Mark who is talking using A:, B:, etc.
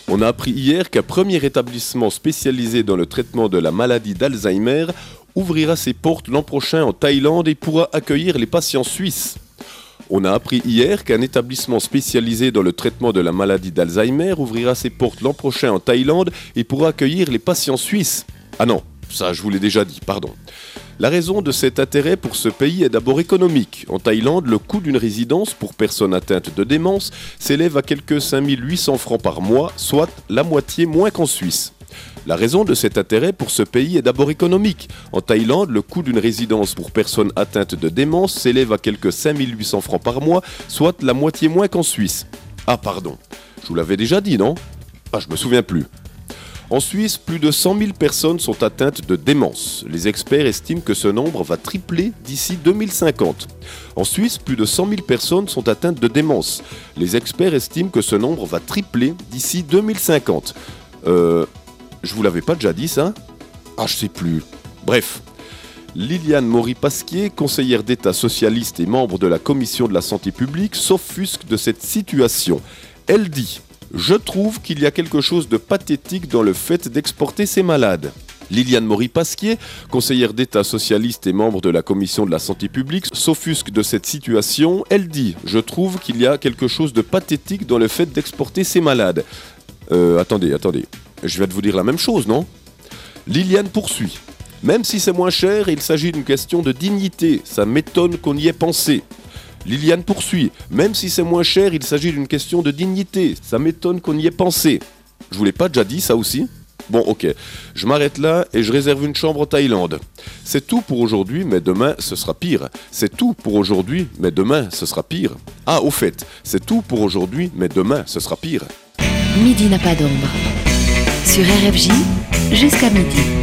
A: On a appris hier qu'un premier établissement spécialisé dans le traitement de la maladie d'Alzheimer ouvrira ses portes l'an prochain en Thaïlande et pourra accueillir les patients suisses. On a appris hier qu'un établissement spécialisé dans le traitement de la maladie d'Alzheimer ouvrira ses portes l'an prochain en Thaïlande et pourra accueillir les patients suisses. Ah non, ça je vous l'ai déjà dit, pardon. La raison de cet intérêt pour ce pays est d'abord économique. En Thaïlande, le coût d'une résidence pour personnes atteintes de démence s'élève à quelques 5 800 francs par mois, soit la moitié moins qu'en Suisse. La raison de cet intérêt pour ce pays est d'abord économique. En Thaïlande, le coût d'une résidence pour personnes atteintes de démence s'élève à quelques 5 800 francs par mois, soit la moitié moins qu'en Suisse. Ah pardon, je vous l'avais déjà dit, non ? Ah, je me souviens plus. En Suisse, plus de 100 000 personnes sont atteintes de démence. Les experts estiment que ce nombre va tripler d'ici 2050. En Suisse, plus de 100 000 personnes sont atteintes de démence. Les experts estiment que ce nombre va tripler d'ici 2050. Je vous l'avais pas déjà dit ça ? Ah, je sais plus. Bref. Liliane Maury-Pasquier, conseillère d'État socialiste et membre de la Commission de la Santé publique, s'offusque de cette situation. Elle dit « Je trouve qu'il y a quelque chose de pathétique dans le fait d'exporter ces malades ». Liliane Maury-Pasquier, conseillère d'État socialiste et membre de la Commission de la Santé publique, s'offusque de cette situation. Elle dit « Je trouve qu'il y a quelque chose de pathétique dans le fait d'exporter ces malades ». Attendez. Je viens de vous dire la même chose, non ? Liliane poursuit. Même si c'est moins cher, il s'agit d'une question de dignité. Ça m'étonne qu'on y ait pensé. Liliane poursuit. Même si c'est moins cher, il s'agit d'une question de dignité. Ça m'étonne qu'on y ait pensé. Je vous l'ai pas déjà dit, ça aussi ? Bon, ok. Je m'arrête là et je réserve une chambre en Thaïlande. C'est tout pour aujourd'hui, mais demain, ce sera pire. C'est tout pour aujourd'hui, mais demain, ce sera pire. Ah, au fait, c'est tout pour aujourd'hui, mais demain, ce sera pire.
B: Midi n'a pas d'ombre. Sur RFJ, jusqu'à midi.